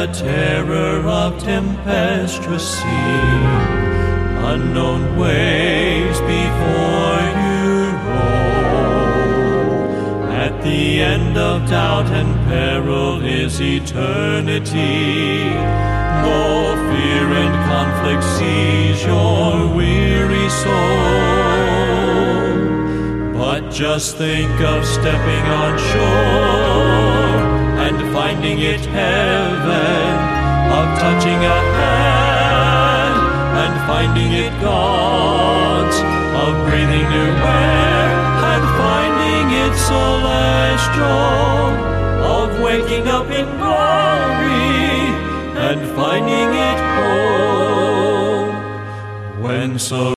the terror of tempestuous sea, unknown waves before you roll. At the end of doubt and peril is eternity. Though fear and conflict seize your weary soul, but just think of stepping on shore and finding it heaven, of touching a hand and finding it God's, of breathing new air and finding it celestial, of waking up in glory and finding it home. When so